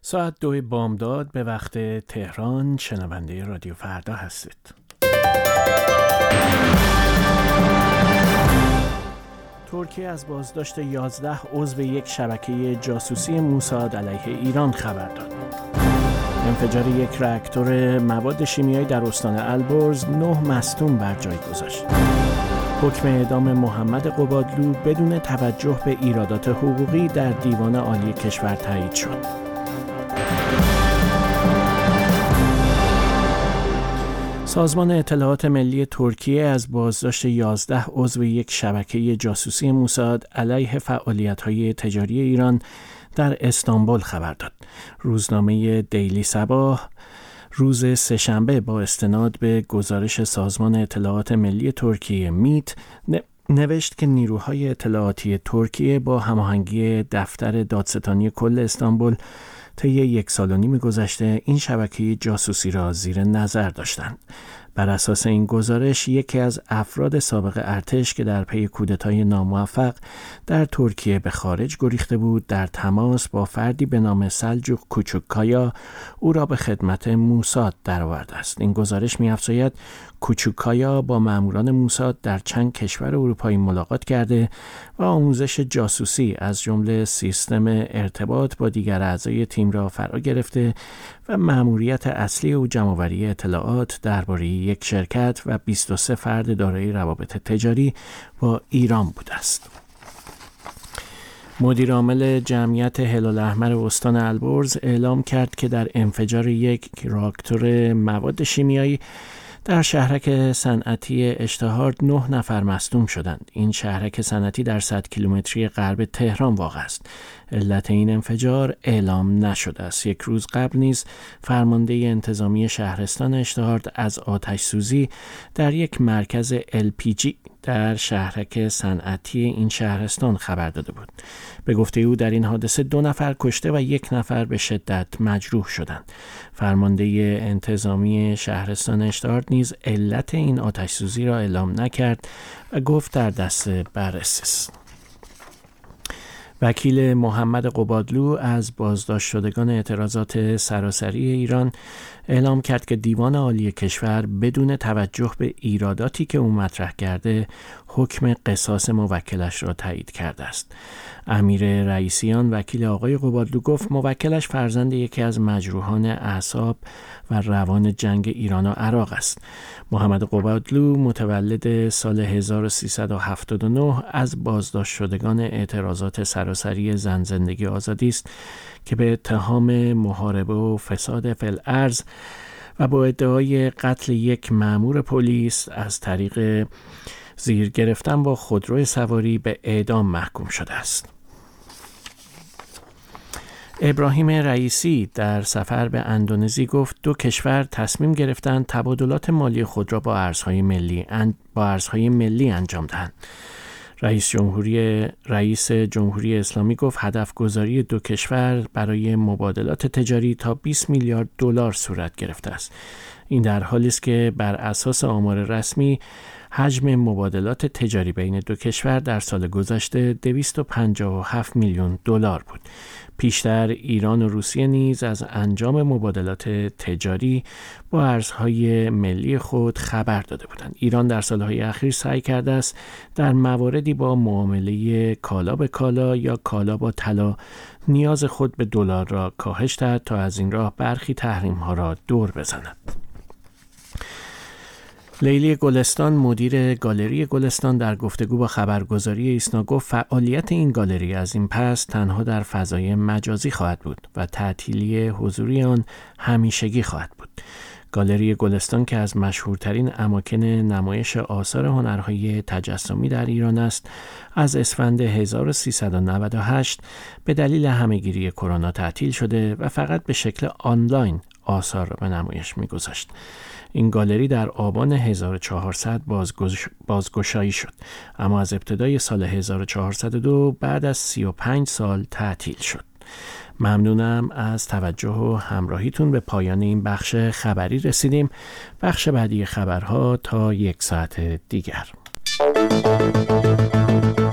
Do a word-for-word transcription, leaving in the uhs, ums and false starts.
ساعت دو بامداد به وقت تهران. شنونده رادیو فردا هستید. ترکیه از بازداشت یازده عضو یک شبکه جاسوسی موساد علیه ایران خبر داد. انفجار یک راکتور مواد شیمیایی در استان البرز نه مصدوم بر جای گذاشت. حکم اعدام محمد قبادلو بدون توجه به ایرادات حقوقی در دیوان عالی کشور تایید شد. سازمان اطلاعات ملی ترکیه از بازداشت یازده عضو یک شبکه جاسوسی موساد علیه فعالیت‌های تجاری ایران در استانبول خبر داد. روزنامه دیلی صباح روز سه‌شنبه با استناد به گزارش سازمان اطلاعات ملی ترکیه میت نوشت که نیروهای اطلاعاتی ترکیه با هماهنگی دفتر دادستانی کل استانبول طی یک سال و نیم گذشته این شبکه جاسوسی را زیر نظر داشتند. بر اساس این گزارش یکی از افراد سابق ارتش که در پی کودتای ناموفق در ترکیه به خارج گریخته بود در تماس با فردی به نام سلجوق کوچوکایا او را به خدمت موساد درآورده است. این گزارش می‌افزاید کوچوکایا با ماموران موساد در چند کشور اروپایی ملاقات کرده و آموزش جاسوسی از جمله سیستم ارتباط با دیگر اعضای تیم را فرا گرفته و مأموریت اصلی او جمع‌آوری اطلاعات درباره یک شرکت و بیست و سه فرد دارای روابط تجاری با ایران بوده است. مدیر عامل جمعیت هلال احمر استان البرز اعلام کرد که در انفجار یک راکتور مواد شیمیایی در شهرک صنعتی اشتهارد نه نفر مصدوم شدند. این شهرک صنعتی در صد کیلومتری غرب تهران واقع است. علت این انفجار اعلام نشده است. یک روز قبل نیز فرمانده انتظامی شهرستان اشتهارد از آتش سوزی در یک مرکز ال پی جی در شهرک صنعتی این شهرستان خبر داده بود. به گفته او در این حادثه دو نفر کشته و یک نفر به شدت مجروح شدند. فرمانده انتظامی شهرستان اشتهارد نیز علت این آتش سوزی را اعلام نکرد و گفت در دست بررسی است. وکیل محمد قبادلو از بازداشت شدگان اعتراضات سراسری ایران اعلام کرد که دیوان عالی کشور بدون توجه به ایراداتی که او مطرح کرده حکم قصاص موکلش را تایید کرده است. امیر رئیسیان وکیل آقای قبادلو گفت موکلش فرزند یکی از مجروحان اعصاب و روان جنگ ایران و عراق است. محمد قبادلو متولد سال هزار و سیصد و هفتاد و نه از بازداشت شدگان اعتراضات سراسری زن زندگی آزادی است که به اتهام محاربه و فساد فی الارض و با ادعای قتل یک مأمور پلیس از طریق زیر گرفتن با خودروی سواری به اعدام محکوم شده است. ابراهیم رئیسی در سفر به اندونزی گفت دو کشور تصمیم گرفتند تبادلات مالی خود را با ارزهای ملی ان... با ارزهای ملی انجام دهند. رئیس جمهوری رئیس جمهوری اسلامی گفت هدف گذاری دو کشور برای مبادلات تجاری تا بیست میلیارد دلار صورت گرفته است. این در حالی است که بر اساس آمار رسمی حجم مبادلات تجاری بین دو کشور در سال گذشته دویست و پنجاه و هفت میلیون دلار بود. پیشتر ایران و روسیه نیز از انجام مبادلات تجاری با ارزهای ملی خود خبر داده بودند. ایران در سالهای اخیر سعی کرده است در مواردی با معامله کالا به کالا یا کالا با طلا نیاز خود به دلار را کاهش دهد تا از این راه برخی تحریم‌ها را دور بزند. لیلی گلستان مدیر گالری گلستان در گفتگو با خبرگزاری ایسنا گفت فعالیت این گالری از این پس تنها در فضای مجازی خواهد بود و تعطیلی حضوری آن همیشگی خواهد بود. گالری گلستان که از مشهورترین اماکن نمایش آثار هنرهای تجسمی در ایران است، از اسفند هزار و سیصد و نود و هشت به دلیل همهگیری کرونا تعطیل شده و فقط به شکل آنلاین آثار را به نمایش می‌گذاشت. این گالری در آبان هزار و چهارصد بازگش... بازگشایی شد، اما از ابتدای سال هزار و چهارصد و دو بعد از سی و پنج سال تعطیل شد. ممنونم از توجه و همراهیتون. به پایان این بخش خبری رسیدیم. بخش بعدی خبرها تا یک ساعت دیگر.